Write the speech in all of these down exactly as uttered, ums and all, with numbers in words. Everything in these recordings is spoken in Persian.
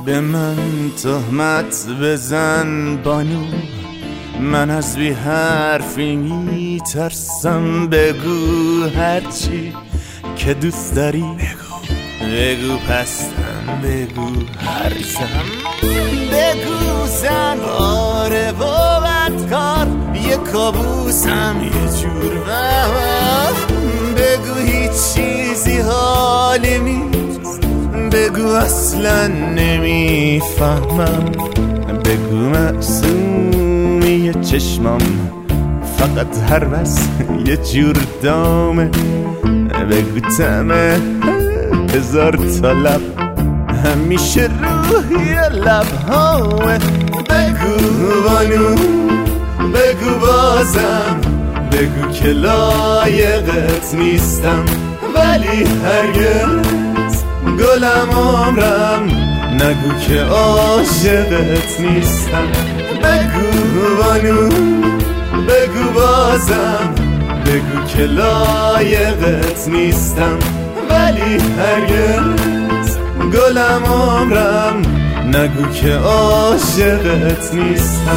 به من تهمت بزن بانو، من از بی حرفی میترسم. بگو هرچی که دوست داری بگو، بگو پستم، بگو هرزم، بگو زن آره و بدکار، یه کابوسم یه جور وهم. بگو هیچ چیزی حالی نیست، بگو اصلا نمیفهمم. بگو معصومی چشمام فقط هر بس یه جور دامه. بگو طعمه هزار تا لب همیشه روی لبهامه. بگو بانو، بگو بازم، بگو که لایقت نیستم، ولی هرگز گلم عمرم نگو که عاشقت نیستم. بگو بانو، بگو بازم، بگو که لایقت نیستم، ولی هرگز گلم عمرم نگو که عاشقت نیستم.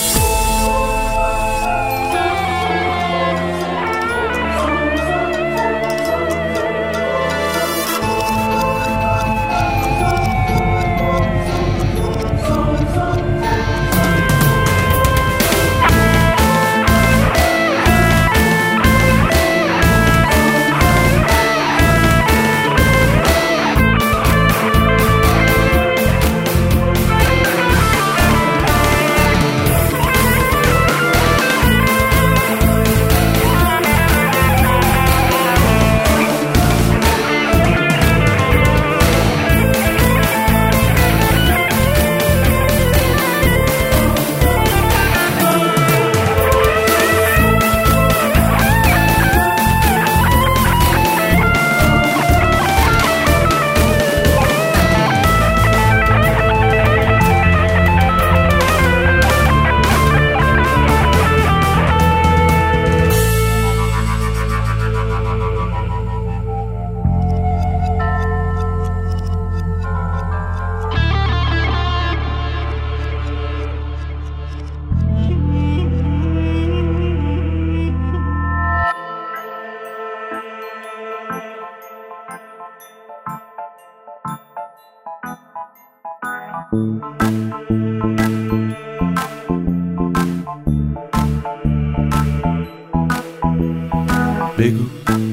بگو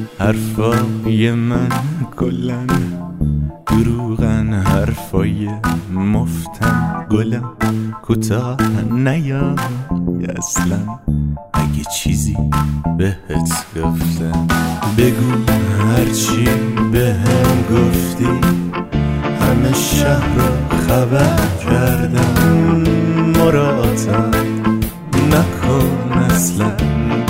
حرفای من کلن دروغن، حرفای مفتن گلم کوتاه نیا اصلا اگه چیزی بهت گفتم. بگو هرچی بهم گفتی همه شهر رو خبر کردم. مراتب نکن اصلا